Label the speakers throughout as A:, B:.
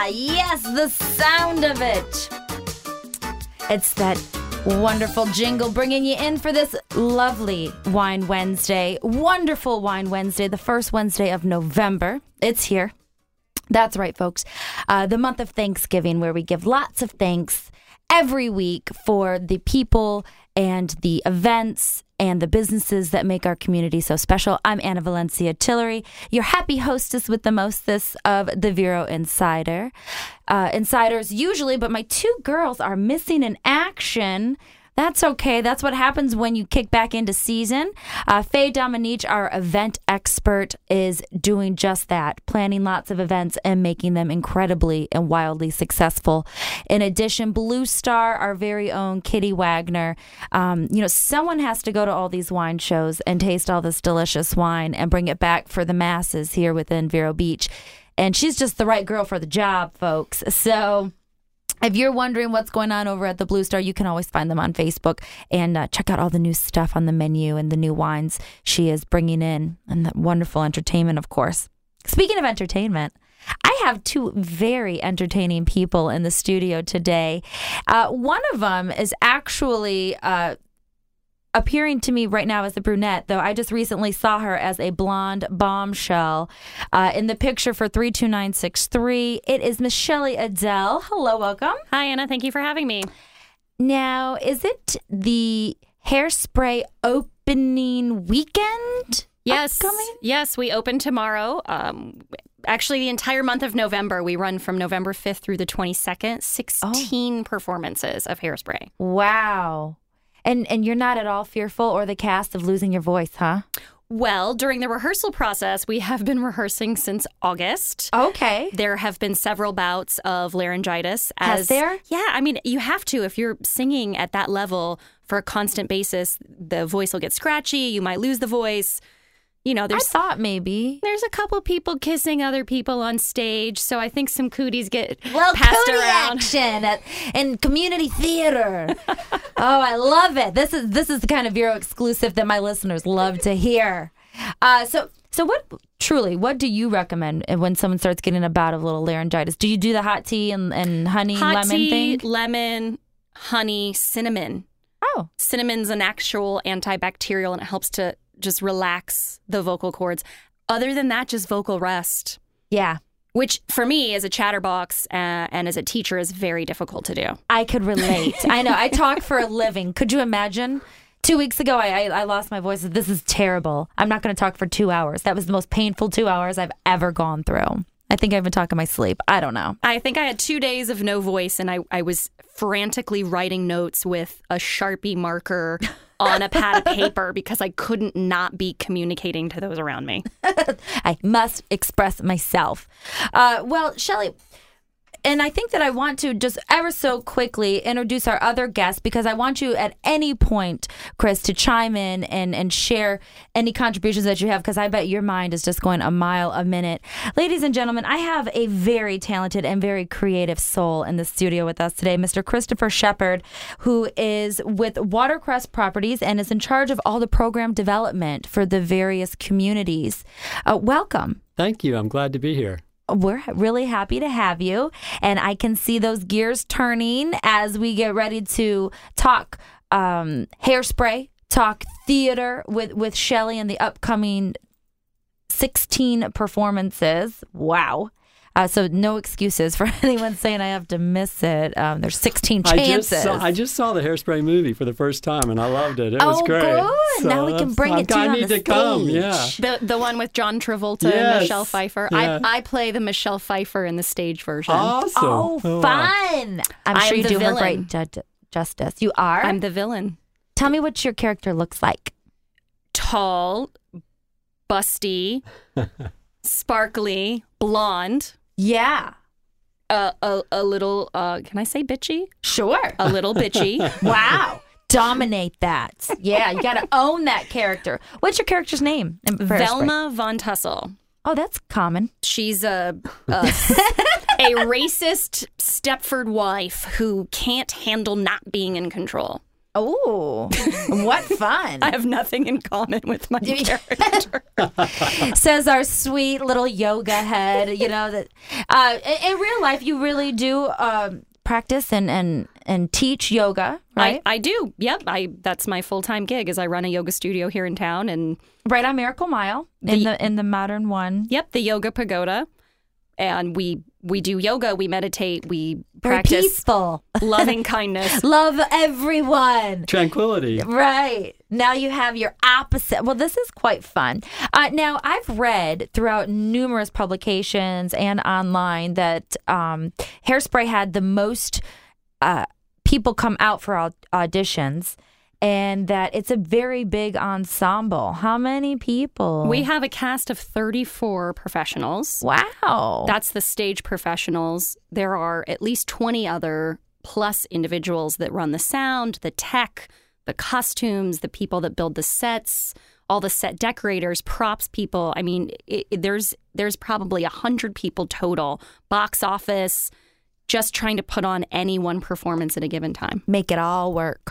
A: Yes, the sound of it. It's that wonderful jingle bringing you in for this lovely Wine Wednesday. Wonderful Wine Wednesday, the first Wednesday of November. It's here. That's right, folks. The month of Thanksgiving, where we give lots of thanks every week for the people and the events and the businesses that make our community so special. I'm Anna Valencia Tillery, your happy hostess with the mostess of the Vero Insider. Insiders usually, but my two girls are missing in action. That's okay. That's what happens when you kick back into season. Faye Dominique, our event expert, is doing just that, planning lots of events and making them incredibly and wildly successful. In addition, Blue Star, our very own Kitty Wagner. Someone has to go to all these wine shows and taste all this delicious wine and bring it back for the masses here within Vero Beach. And she's just the right girl for the job, folks. So if you're wondering what's going on over at the Blue Star, you can always find them on Facebook and check out all the new stuff on the menu and the new wines she is bringing in, and that wonderful entertainment, of course. Speaking of entertainment, I have two very entertaining people in the studio today. One of them is actually appearing to me right now as a brunette, though I just recently saw her as a blonde bombshell in the picture for 32963. It is Michelle Adele. Hello, welcome.
B: Hi, Anna. Thank you for having me.
A: Now, is it the Hairspray opening weekend?
B: Yes.
A: Upcoming?
B: Yes, we open tomorrow. Actually, the entire month of November. We run from November 5th through the 22nd, 16 performances of Hairspray.
A: Wow. And you're not at all fearful, or the cast, of losing your voice, huh?
B: Well, during the rehearsal process, we have been rehearsing since August.
A: Okay.
B: There have been several bouts of laryngitis.
A: Has there?
B: Yeah, I mean, you have to. If you're singing at that level for a constant basis, the voice will get scratchy. You might lose the voice. You know,
A: I thought maybe.
B: There's a couple people kissing other people on stage, so I think some cooties get
A: passed
B: cootie
A: around. Action in community theater. Oh, I love it. This is the kind of Vero exclusive that my listeners love to hear. So what do you recommend when someone starts getting a bout of little laryngitis? Do you do the hot tea and honey, lemon thing?
B: Lemon, honey, cinnamon.
A: Oh.
B: Cinnamon's an actual antibacterial, and it helps to just relax the vocal cords. Other than that, just vocal rest.
A: Yeah.
B: Which, for me, as a chatterbox and as a teacher, is very difficult to do.
A: I could relate. I know. I talk for a living. Could you imagine? 2 weeks ago, I lost my voice. This is terrible. I'm not going to talk for 2 hours. That was the most painful 2 hours I've ever gone through. I think I've been talking in my sleep. I don't know.
B: I think I had 2 days of no voice, and I was frantically writing notes with a Sharpie marker on a pad of paper because I couldn't not be communicating to those around me.
A: I must express myself. Well, Shelley, and I think that I want to just ever so quickly introduce our other guest, because I want you at any point, Chris, to chime in and share any contributions that you have, because I bet your mind is just going a mile a minute. Ladies and gentlemen, I have a very talented and very creative soul in the studio with us today, Mr. Christopher Shepard, who is with Watercress Properties and is in charge of all the program development for the various communities. Welcome.
C: Thank you. I'm glad to be here.
A: We're really happy to have you, and I can see those gears turning as we get ready to talk Hairspray, talk theater with Shelley and the upcoming 16 performances. Wow. So no excuses for anyone saying I have to miss it. There's 16 chances.
C: I just saw the Hairspray movie for the first time, and I loved it. It was great.
A: Oh, good.
C: So
A: now we can bring it to you on the stage.
C: Come. Yeah.
B: The one with John Travolta
C: Yes.
B: and Michelle Pfeiffer.
C: Yeah.
B: I play the Michelle Pfeiffer in the stage version.
C: Awesome.
A: Oh,
C: wow.
A: fun. I'm sure
B: I'm
A: you
B: the
A: do her
B: villain.
A: great justice. You are?
B: I'm the villain.
A: Tell me what your character looks like.
B: Tall, busty, sparkly, blonde.
A: Yeah.
B: A little, can I say bitchy?
A: Sure.
B: A little bitchy.
A: Wow. Dominate that. Yeah, you got to own that character. What's your character's name?
B: Velma Von Tussle.
A: Oh, that's common.
B: She's a racist Stepford wife who can't handle not being in control.
A: Oh, what fun.
B: I have nothing in common with my character.
A: Says our sweet little yoga head. You know, that in real life, you really do practice and teach yoga, right?
B: I do. Yep. That's my full-time gig is I run a yoga studio here in town. And
A: right on Miracle Mile in the modern one.
B: Yep. The Yoga Pagoda. And we do yoga, we meditate, we
A: Very
B: practice
A: peaceful.
B: loving kindness.
A: Love everyone.
C: Tranquility.
A: Right. Now you have your opposite. Well, this is quite fun. Now, I've read throughout numerous publications and online that Hairspray had the most people come out for auditions, and that it's a very big ensemble. How many people?
B: We have a cast of 34 professionals.
A: Wow.
B: That's the stage professionals. There are at least 20 other plus individuals that run the sound, the tech, the costumes, the people that build the sets, all the set decorators, props people. I mean, there's probably 100 people total. Box office, just trying to put on any one performance at a given time.
A: Make it all work.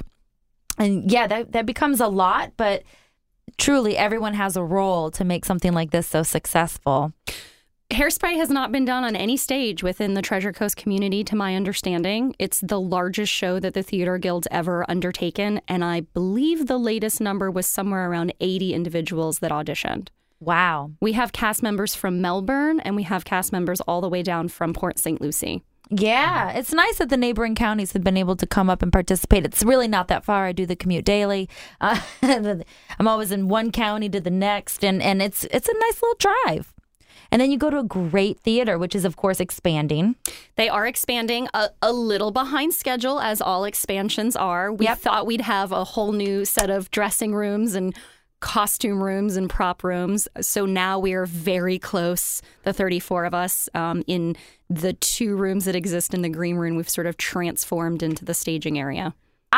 A: And yeah, that becomes a lot, but truly everyone has a role to make something like this so successful.
B: Hairspray has not been done on any stage within the Treasure Coast community, to my understanding. It's the largest show that the Theater Guild's ever undertaken, and I believe the latest number was somewhere around 80 individuals that auditioned.
A: Wow.
B: We have cast members from Melbourne, and we have cast members all the way down from Port St. Lucie.
A: Yeah, it's nice that the neighboring counties have been able to come up and participate. It's really not that far. I do the commute daily. I'm always in one county to the next, and it's a nice little drive. And then you go to a great theater, which is, of course, expanding.
B: They are expanding a little behind schedule, as all expansions are. We thought we'd have a whole new set of dressing rooms and costume rooms and prop rooms. So now we are very close, the 34 of us, in the 2 rooms that exist in the green room. We've sort of transformed into the staging area.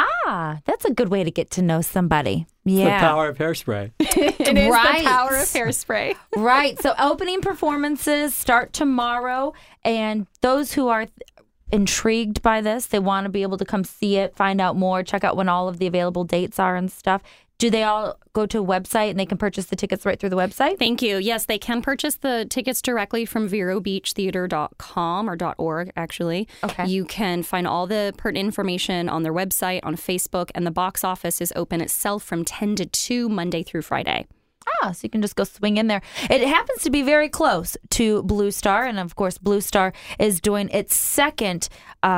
A: Ah, that's a good way to get to know somebody. Yeah.
C: The power of Hairspray.
B: It is the power of Hairspray.
A: Right. So opening performances start tomorrow, and those who are intrigued by this, they want to be able to come see it, find out more, check out when all of the available dates are and stuff. Do they all go to a website and they can purchase the tickets right through the website?
B: Thank you. Yes, they can purchase the tickets directly from VeroBeachTheater.com or .org, actually.
A: Okay.
B: You can find all the pertinent information on their website, on Facebook, and the box office is open itself from 10 to 2 Monday through Friday.
A: Ah, so you can just go swing in there. It happens to be very close to Blue Star, and of course, Blue Star is doing its second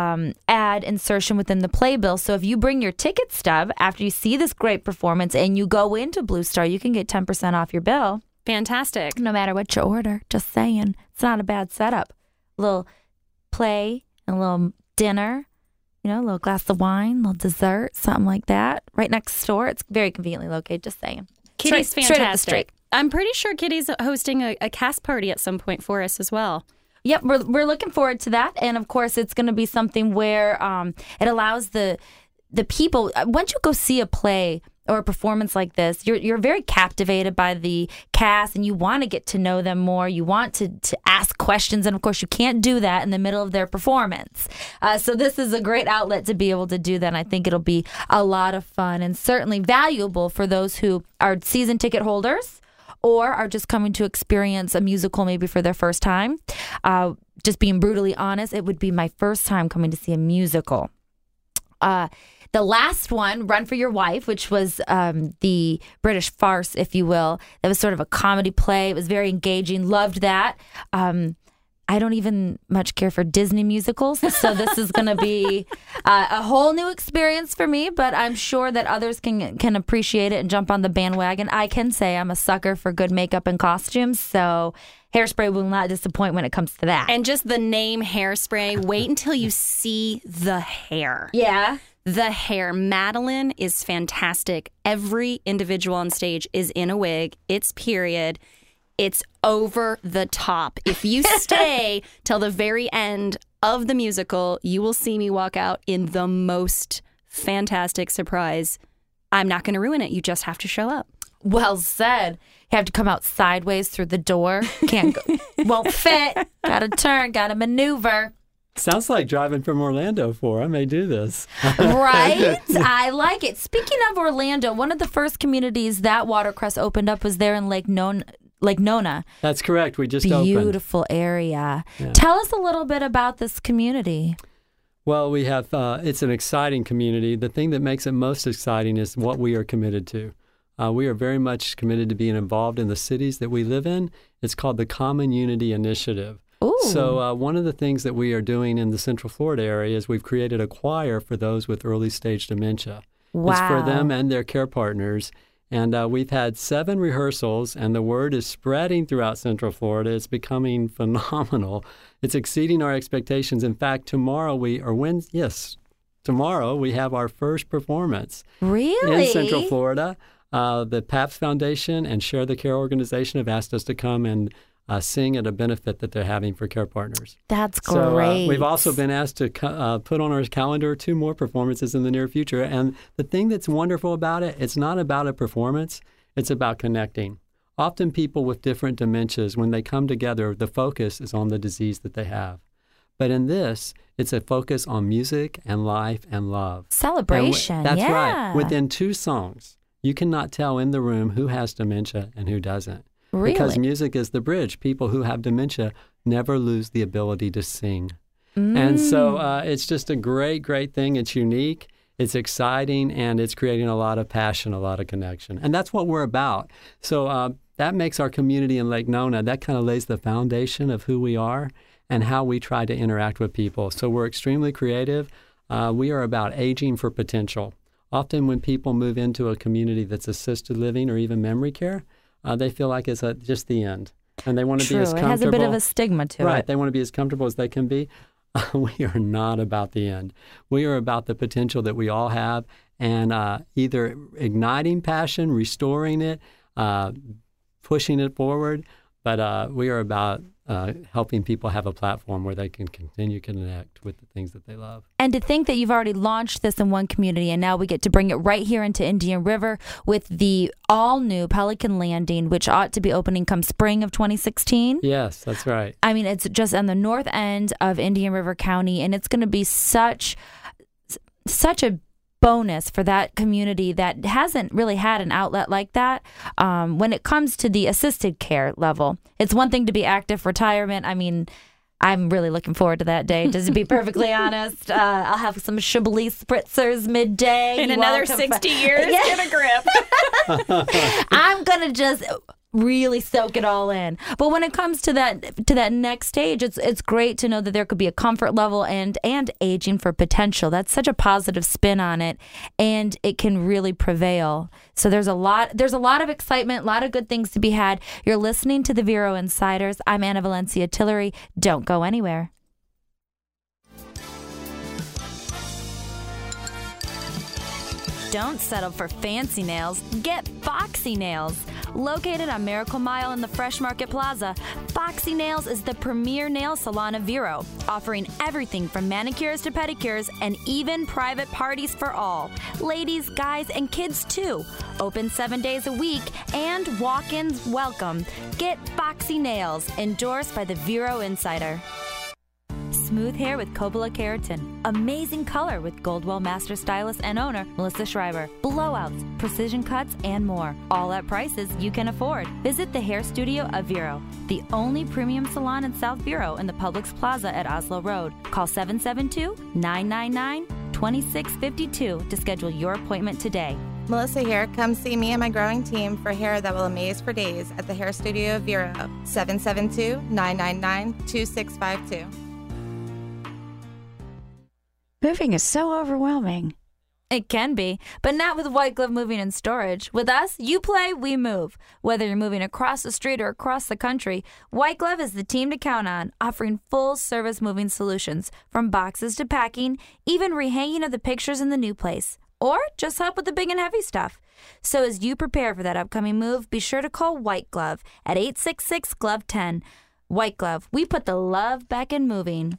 A: ad insertion within the playbill. So if you bring your ticket stub after you see this great performance and you go into Blue Star, you can get 10% off your bill.
B: Fantastic.
A: No matter what you order, just saying. It's not a bad setup. A little play, a little dinner, a little glass of wine, a little dessert, something like that. Right next door. It's very conveniently located, just saying.
B: Kitty's
A: straight up the
B: fantastic.
A: street.
B: I'm pretty sure Kitty's hosting a cast party at some point for us as well.
A: Yep, we're looking forward to that. And of course, it's going to be something where it allows the people, once you go see a play or a performance like this, you're very captivated by the cast and you want to get to know them more. You want to ask questions. And of course, you can't do that in the middle of their performance. So this is a great outlet to be able to do that. And I think it'll be a lot of fun and certainly valuable for those who are season ticket holders or are just coming to experience a musical maybe for their first time. Just being brutally honest, it would be my first time coming to see a musical. The last one, Run for Your Wife, which was the British farce, if you will. That was sort of a comedy play. It was very engaging. Loved that. I don't even much care for Disney musicals, so this is going to be a whole new experience for me, but I'm sure that others can appreciate it and jump on the bandwagon. I can say I'm a sucker for good makeup and costumes, so Hairspray will not disappoint when it comes to that.
B: And just the name Hairspray, wait until you see the hair.
A: Yeah.
B: The hair. Madeline is fantastic. Every individual on stage is in a wig. It's period. It's over the top. If you stay till the very end of the musical, you will see me walk out in the most fantastic surprise. I'm not going to ruin it. You just have to show up.
A: Well said. You have to come out sideways through the door. Can't go. Won't fit. Got to turn. Got to maneuver.
C: Sounds like driving from Orlando I may do this.
A: Right? I like it. Speaking of Orlando, one of the first communities that Watercress opened up was there in Lake Nona.
C: That's correct. We just opened.
A: Beautiful area.
C: Yeah.
A: Tell us a little bit about this community.
C: Well, we have, it's an exciting community. The thing that makes it most exciting is what we are committed to. We are very much committed to being involved in the cities that we live in. It's called the Common Unity Initiative.
A: Ooh.
C: So one of the things that we are doing in the Central Florida area is we've created a choir for those with early stage dementia.
A: Wow.
C: It's for them and their care partners. And we've had 7 rehearsals, and the word is spreading throughout Central Florida. It's becoming phenomenal. It's exceeding our expectations. In fact, tomorrow we have our first performance.
A: Really?
C: In Central Florida. The PAPS Foundation and Share the Care organization have asked us to come and sing at a benefit that they're having for care partners.
A: That's
C: So
A: great.
C: we've also been asked to put on our calendar 2 more performances in the near future. And the thing that's wonderful about it, it's not about a performance, it's about connecting. Often people with different dementias, when they come together, the focus is on the disease that they have. But in this, it's a focus on music and life and love.
A: Celebration,
C: That's
A: yeah.
C: right. Within 2 songs, you cannot tell in the room who has dementia and who doesn't.
A: Really?
C: Because music is the bridge. People who have dementia never lose the ability to sing. And so it's just a great, great thing. It's unique, it's exciting, and it's creating a lot of passion, a lot of connection. And that's what we're about. So that makes our community in Lake Nona, that kind of lays the foundation of who we are and how we try to interact with people. So we're extremely creative. We are about aging for potential. Often when people move into a community that's assisted living or even memory care, they feel like it's just the end. And they want to be as comfortable.
A: It has a bit of a stigma to it.
C: Right. They want to be as comfortable as they can be. We are not about the end. We are about the potential that we all have and either igniting passion, restoring it, pushing it forward. But we are about helping people have a platform where they can continue to connect with the things that they love.
A: And to think that you've already launched this in one community and now we get to bring it right here into Indian River with the all-new Pelican Landing, which ought to be opening come spring of 2016.
C: Yes, that's right.
A: I mean, it's just on the north end of Indian River County, and it's going to be such a bonus for that community that hasn't really had an outlet like that. When it comes to the assisted care level, it's one thing to be active retirement. I mean, I'm really looking forward to that day, just to be perfectly honest. I'll have some Chablis spritzers midday.
B: In another 60 years, get a grip.
A: I'm going to just really soak it all in. But when it comes to that next stage, it's great to know that there could be a comfort level and aging for potential. That's such a positive spin on it, and it can really prevail. So there's a lot of excitement, a lot of good things to be had. You're listening to the Vero Insiders. I'm Anna Valencia Tillery. Don't go anywhere. Don't settle for fancy nails. Get Foxy Nails. Located on Miracle Mile in the Fresh Market Plaza, Foxy Nails is the premier nail salon of Vero, offering everything from manicures to pedicures and even private parties for all. Ladies, guys, and kids too. Open 7 days a week and walk-ins welcome. Get Foxy Nails, endorsed by the Vero Insider. Smooth hair with Coppola Keratin. Amazing color with Goldwell Master Stylist and owner Melissa Schreiber. Blowouts, precision cuts, and more. All at prices you can afford. Visit the hair studio of Vero, the only premium salon in South Vero in the Publix Plaza at Oslo Road. Call 772-999-2652 to schedule your appointment today.
D: Melissa here. Come see me and my growing team for hair that will amaze for days at the hair studio of Vero. 772-999-2652.
E: Moving is so overwhelming.
A: It can be, but not with White Glove Moving and Storage. With us, you play, we move. Whether you're moving across the street or across the country, White Glove is the team to count on, offering full-service moving solutions, from boxes to packing, even rehanging of the pictures in the new place, or just help with the big and heavy stuff. So as you prepare for that upcoming move, be sure to call White Glove at 866-GLOVE-10. White Glove, we put the love back in moving.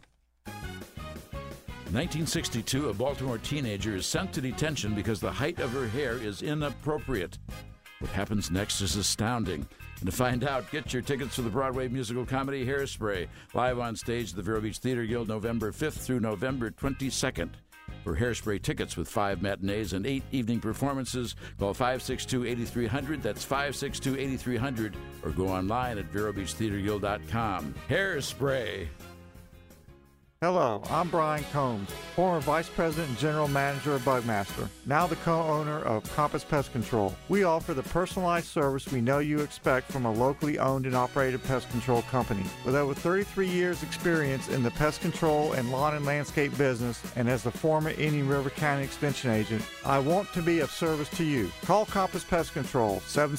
F: 1962, a Baltimore teenager is sent to detention because the height of her hair is inappropriate. What happens next is astounding. And to find out, get your tickets for the Broadway musical comedy Hairspray, live on stage at the Vero Beach Theater Guild November 5th through November 22nd. For Hairspray tickets with 5 matinees and 8 evening performances, call 562-8300. That's 562-8300. Or go online at VeroBeachTheaterGuild.com. Hairspray.
G: Hello, I'm Brian Combs, former Vice President and General Manager of Bugmaster, now the co-owner of Compass Pest Control. We offer the personalized service we know you expect from a locally owned and operated pest control company. With over 33 years experience in the pest control and lawn and landscape business, and as the former Indian River County Extension Agent, I want to be of service to you. Call Compass Pest Control,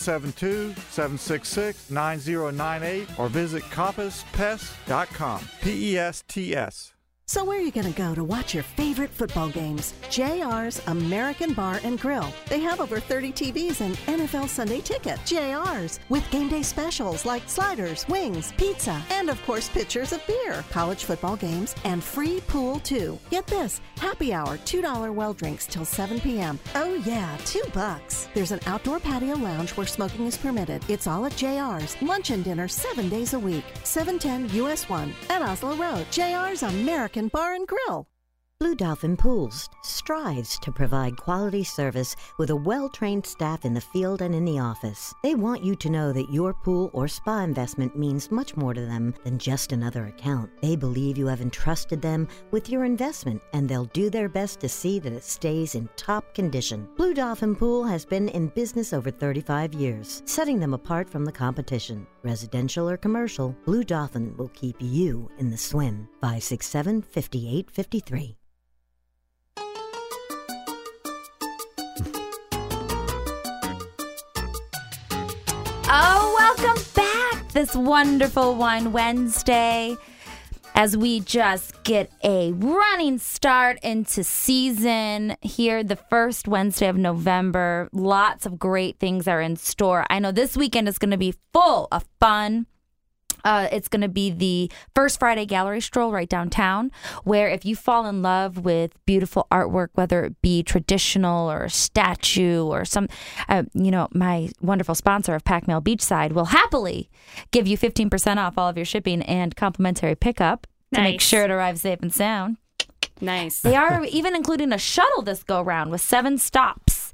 G: 772-766-9098, or visit CompassPest.com, P-E-S-T-S.
H: So where are you going to go to watch your favorite football games? JR's American Bar and Grill. They have over 30 TVs and NFL Sunday Ticket. JR's, with game day specials like sliders, wings, pizza, and of course pitchers of beer, college football games, and free pool too. Get this, happy hour, $2 well drinks till 7 p.m. Oh yeah, $2. There's an outdoor patio lounge where smoking is permitted. It's all at JR's. Lunch and dinner 7 days a week. 710 US 1 at Oslo Road. JR's American Bar and Grill.
I: Blue Dolphin Pools strives to provide quality service with a well-trained staff in the field and in the office. They want you to know that your pool or spa investment means much more to them than just another account. They believe you have entrusted them with your investment, and they'll do their best to see that it stays in top condition. Blue Dolphin Pool has been in business over 35 years, setting them apart from the competition. Residential or commercial, Blue Dolphin will keep you in the swim. 567-5853.
A: Oh, welcome back this wonderful Wine Wednesday as we just get a running start into season here the first Wednesday of November. Lots of great things are in store. I know this weekend is going to be full of fun. It's going to be the First Friday Gallery Stroll right downtown, where if you fall in love with beautiful artwork, whether it be traditional or a statue or some, my wonderful sponsor of Pac Mail Beachside will happily give you 15% off all of your shipping and complimentary pickup to make sure it arrives safe and sound.
B: Nice.
A: They are even including a shuttle this go round with 7 stops.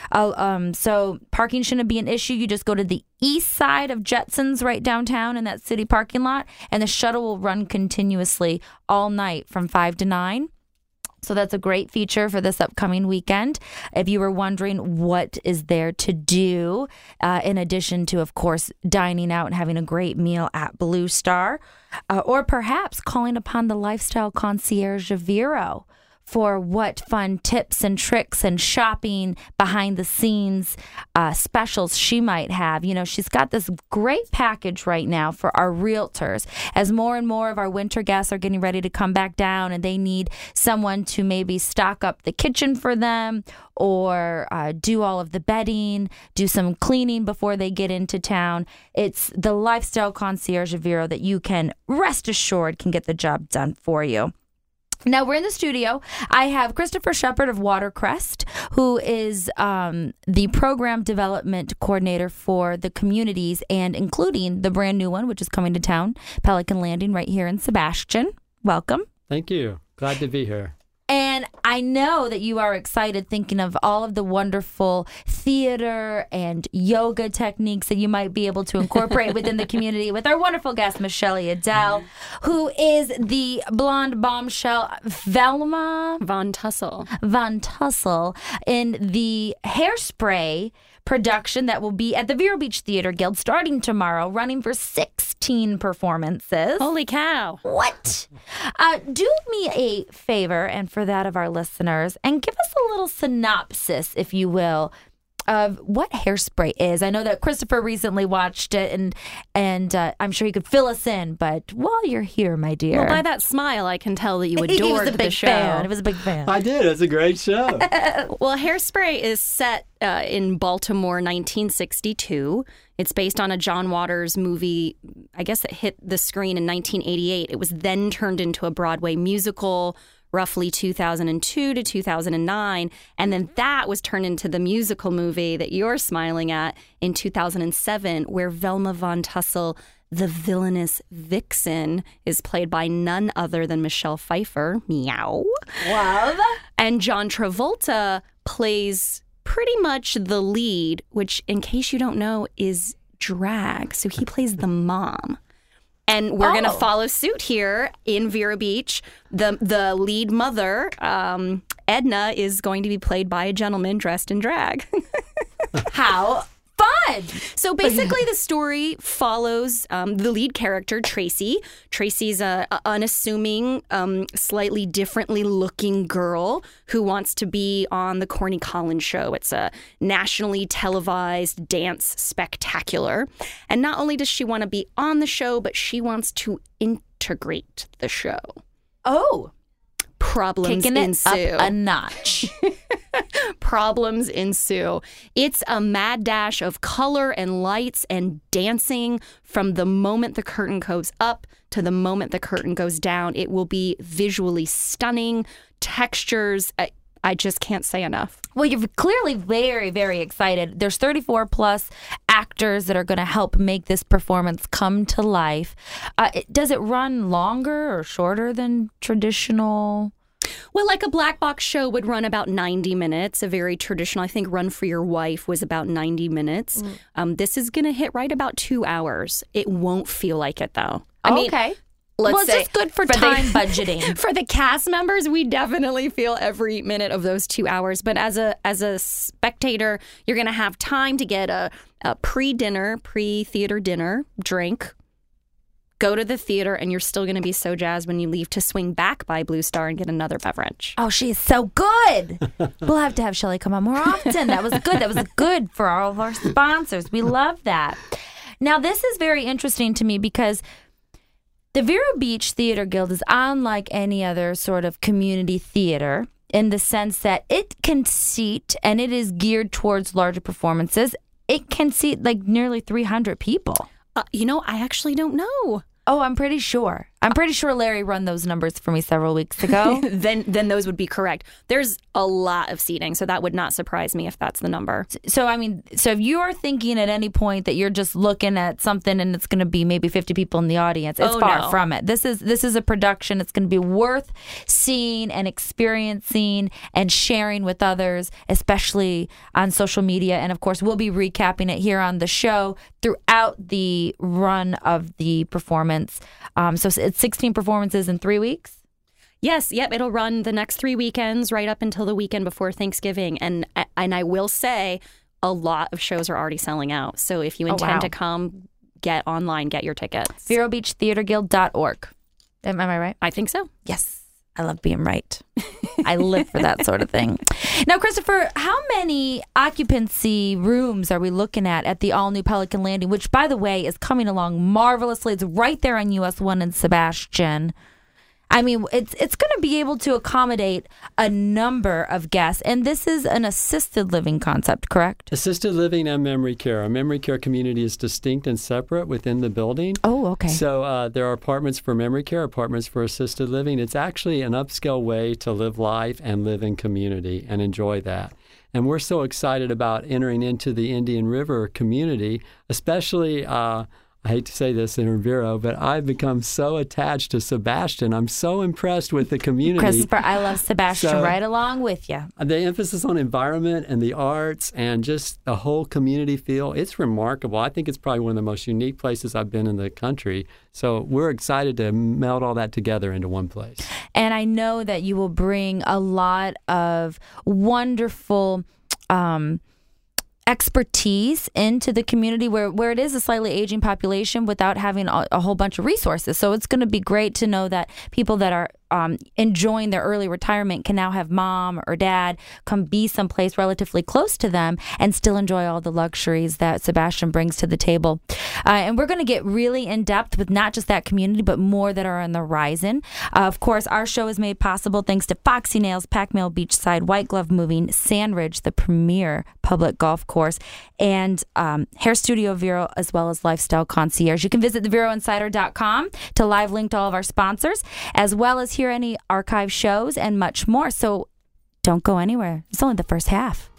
A: So parking shouldn't be an issue. You just go to the east side of Jetsons right downtown in that city parking lot, and the shuttle will run continuously all night from 5 to 9. So that's a great feature for this upcoming weekend. If you were wondering what is there to do, in addition to, of course, dining out and having a great meal at Blue Star, or perhaps calling upon the lifestyle concierge of Vero for what fun tips and tricks and shopping behind the scenes specials she might have. You know, she's got this great package right now for our realtors as more and more of our winter guests are getting ready to come back down and they need someone to maybe stock up the kitchen for them or do all of the bedding, do some cleaning before they get into town. It's the lifestyle concierge of Vero that you can rest assured can get the job done for you. Now, we're in the studio. I have Christopher Shepard of Watercrest, who is the program development coordinator for the communities and including the brand new one, which is coming to town, Pelican Landing, right here in Sebastian. Welcome.
C: Thank you. Glad to be here.
A: And I know that you are excited thinking of all of the wonderful theater and yoga techniques that you might be able to incorporate within the community with our wonderful guest, Michelle Adele, who is the blonde bombshell Velma
B: Von Tussle
A: in the Hairspray production that will be at the Vero Beach Theater Guild starting tomorrow, running for 16 performances.
B: Holy cow.
A: What? Do me a favor, and for that of our listeners, and give us a little synopsis, if you will, of what Hairspray is. I know that Christopher recently watched it, and I'm sure he could fill us in, but while you're here, my dear.
B: Well, by that smile, I can tell that you adored the show.
A: Fan. It was a big fan.
C: I did. It's a great show.
B: Well, Hairspray is set in Baltimore, 1962. It's based on a John Waters movie. I guess it hit the screen in 1988. It was then turned into a Broadway musical, roughly 2002 to 2009. And then that was turned into the musical movie that you're smiling at in 2007, where Velma Von Tussle, the villainous vixen, is played by none other than Michelle Pfeiffer. Meow.
A: Love.
B: And John Travolta plays pretty much the lead, which, in case you don't know, is drag. So he plays the mom. And we're going to follow suit here in Vero Beach. The lead mother, Edna, is going to be played by a gentleman dressed in drag.
A: How fun!
B: So basically, the story follows the lead character, Tracy. Tracy's a unassuming, slightly differently looking girl who wants to be on the Corny Collins Show. It's a nationally televised dance spectacular. And not only does she want to be on the show, but she wants to integrate the show.
A: Oh.
B: Problems
A: Kicking
B: ensue.
A: it up a notch.
B: Problems ensue. It's a mad dash of color and lights and dancing from the moment the curtain goes up to the moment the curtain goes down. It will be visually stunning. Textures, I just can't say enough.
A: Well, you're clearly very, very excited. There's 34 plus actors that are going to help make this performance come to life. Does it run longer or shorter than traditional?
B: Well, like a black box show would run about 90 minutes. A very traditional, I think, Run for Your Wife was about 90 minutes. This is going to hit right about 2 hours. It won't feel like it, though. I mean,
A: okay.
B: Let's
A: it's
B: say
A: just good for time budgeting.
B: For the cast members, we definitely feel every minute of those 2 hours. But as a spectator, you're going to have time to get a pre-theater dinner drink, go to the theater, and you're still going to be so jazzed when you leave to swing back by Blue Star and get another beverage.
A: Oh, she's so good. We'll have to have Shelley come on more often. That was good. That was good for all of our sponsors. We love that. Now, this is very interesting to me because the Vero Beach Theater Guild is unlike any other sort of community theater in the sense that it can seat, and it is geared towards larger performances. It can seat like nearly 300 people.
B: I actually don't know.
A: Oh, I'm pretty sure. I'm pretty sure Larry run those numbers for me several weeks ago.
B: Then those would be correct. There's a lot of seating, so that would not surprise me if that's the number.
A: So, I mean, if you're thinking at any point that you're just looking at something and it's going to be maybe 50 people in the audience, it's far from it. This is a production. It's going to be worth seeing and experiencing and sharing with others, especially on social media. And, of course, we'll be recapping it here on the show throughout the run of the performance. So it's 16 performances in 3 weeks?
B: Yes, yep. It'll run the next 3 weekends right up until the weekend before Thanksgiving. And I will say a lot of shows are already selling out. So if you intend to come, get online, get your tickets.
A: VeroBeachTheaterGuild.org. Am I right?
B: I think so.
A: Yes. I love being right. I live for that sort of thing. Now, Christopher, how many occupancy rooms are we looking at the all-new Pelican Landing, which, by the way, is coming along marvelously. It's right there on US 1 in Sebastian. I mean, it's going to be able to accommodate a number of guests. And this is an assisted living concept, correct?
C: Assisted living and memory care. Our memory care community is distinct and separate within the building.
A: Oh, okay.
C: So there are apartments for memory care, apartments for assisted living. It's actually an upscale way to live life and live in community and enjoy that. And we're so excited about entering into the Indian River community, especially I hate to say this in Vero, but I've become so attached to Sebastian. I'm so impressed with the community.
A: Christopher, I love Sebastian right along with you.
C: The emphasis on environment and the arts and just the whole community feel, it's remarkable. I think it's probably one of the most unique places I've been in the country. So we're excited to meld all that together into one place.
A: And I know that you will bring a lot of wonderful expertise into the community where it is a slightly aging population without having a whole bunch of resources. So it's going to be great to know that people that are enjoying their early retirement can now have mom or dad come be someplace relatively close to them and still enjoy all the luxuries that Sebastian brings to the table. And we're going to get really in depth with not just that community, but more that are on the horizon. Of course, our show is made possible thanks to Foxy Nails, Pac-Mail Beachside, White Glove Moving, Sandridge, the premier public golf course, and Hair Studio Vero, as well as Lifestyle Concierge. You can visit theveroinsider.com to live link to all of our sponsors, as well as hear any archive shows, and much more. So don't go anywhere. It's only the first half.